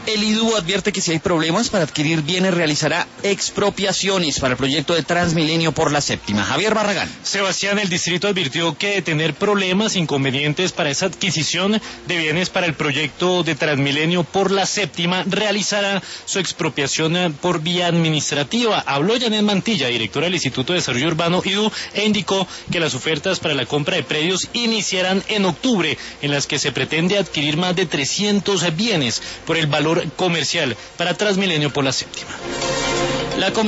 El IDU advierte que si hay problemas para adquirir bienes realizará expropiaciones para el proyecto de Transmilenio por la séptima. Javier Barragán. Sebastián, el distrito advirtió que de tener problemas, inconvenientes para esa adquisición de bienes para el proyecto de Transmilenio por la séptima, realizará su expropiación por vía administrativa. Habló Janet Mantilla, directora del Instituto de Desarrollo Urbano IDU, e indicó que las ofertas para la compra de predios iniciarán en octubre, en las que se pretende adquirir más de 300 bienes por el valor comercial para Transmilenio por la séptima.